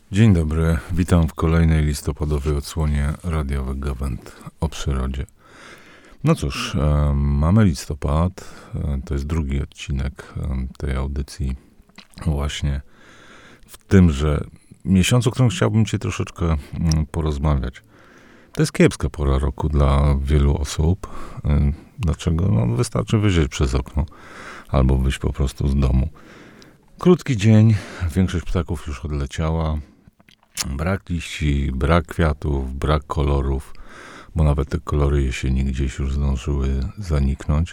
Dzień dobry, witam w kolejnej listopadowej odsłonie radiowych gawęd o przyrodzie. No cóż, mamy listopad, to jest drugi odcinek tej audycji właśnie w tymże miesiącu, o którym chciałbym Cię troszeczkę porozmawiać. To jest kiepska pora roku dla wielu osób. Dlaczego? No, wystarczy wyjrzeć przez okno albo wyjść po prostu z domu. Krótki dzień, większość ptaków już odleciała. Brak liści, brak kwiatów, brak kolorów, bo nawet te kolory jesieni gdzieś już zdążyły zaniknąć.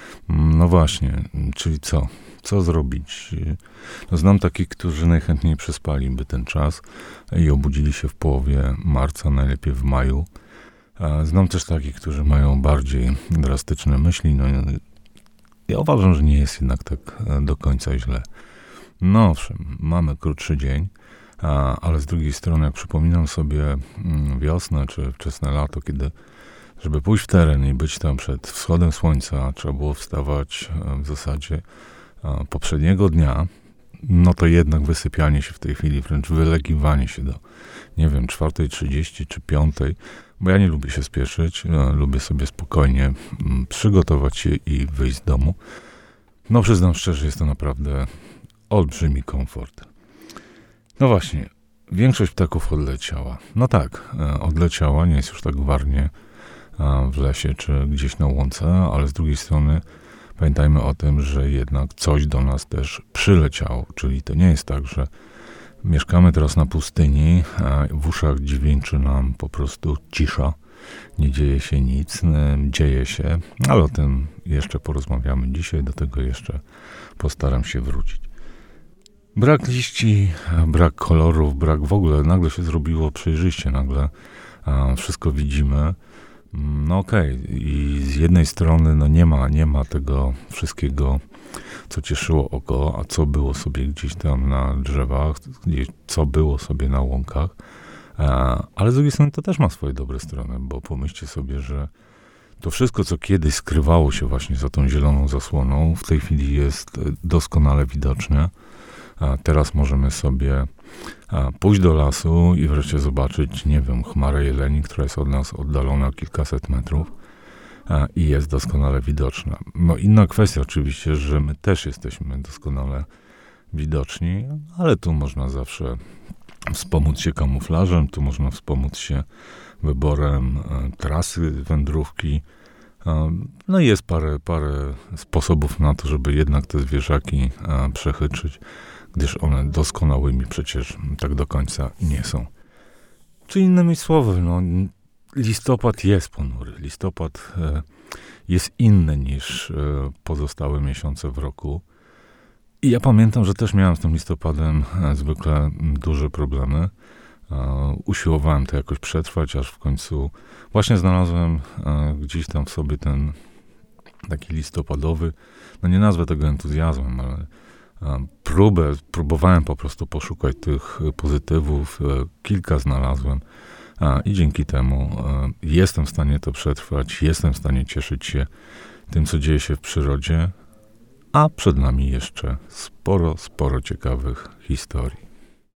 No właśnie, czyli co? Co zrobić? No znam takich, którzy najchętniej przespaliby ten czas i obudzili się w połowie marca, najlepiej w maju. Znam też takich, którzy mają bardziej drastyczne myśli. No, ja uważam, że nie jest jednak tak do końca źle. No owszem, mamy krótszy dzień, ale z drugiej strony, jak przypominam sobie wiosnę czy wczesne lato, kiedy, żeby pójść w teren i być tam przed wschodem słońca, trzeba było wstawać w zasadzie poprzedniego dnia, no to jednak wysypianie się w tej chwili, wręcz wylegiwanie się do, nie wiem, 4:30 czy 5:00, bo ja nie lubię się spieszyć, lubię sobie spokojnie przygotować się i wyjść z domu. No przyznam szczerze, jest to naprawdę olbrzymi komfort. No właśnie, większość ptaków odleciała. No tak, odleciała, nie jest już tak gwarnie w lesie czy gdzieś na łące, ale z drugiej strony pamiętajmy o tym, że jednak coś do nas też przyleciało, czyli to nie jest tak, że mieszkamy teraz na pustyni, a w uszach dźwięczy nam po prostu cisza, nie dzieje się nic, dzieje się, ale o tym jeszcze porozmawiamy dzisiaj, do tego jeszcze postaram się wrócić. Brak liści, brak kolorów, brak w ogóle, nagle się zrobiło przejrzyście, nagle wszystko widzimy. No okej, i z jednej strony no nie ma tego wszystkiego, co cieszyło oko, a co było sobie gdzieś tam na drzewach, co było sobie na łąkach, ale z drugiej strony to też ma swoje dobre strony, bo pomyślcie sobie, że to wszystko, co kiedyś skrywało się właśnie za tą zieloną zasłoną, w tej chwili jest doskonale widoczne. Teraz możemy sobie pójść do lasu i wreszcie zobaczyć, nie wiem, chmarę jeleni, która jest od nas oddalona kilkaset metrów i jest doskonale widoczna. No inna kwestia oczywiście, że my też jesteśmy doskonale widoczni, ale tu można zawsze wspomóc się kamuflażem, tu można wspomóc się wyborem trasy wędrówki. No i jest parę sposobów na to, żeby jednak te zwierzaki przechytrzyć, gdyż one doskonałymi przecież tak do końca nie są. Czy innymi słowy, no, listopad jest ponury. Listopad jest inny niż pozostałe miesiące w roku. I ja pamiętam, że też miałem z tym listopadem zwykle duże problemy. Usiłowałem to jakoś przetrwać, aż w końcu właśnie znalazłem gdzieś tam w sobie ten taki listopadowy, no nie nazwę tego entuzjazmem, ale próbowałem po prostu poszukać tych pozytywów, kilka znalazłem i dzięki temu jestem w stanie to przetrwać, jestem w stanie cieszyć się tym, co dzieje się w przyrodzie, a przed nami jeszcze sporo ciekawych historii.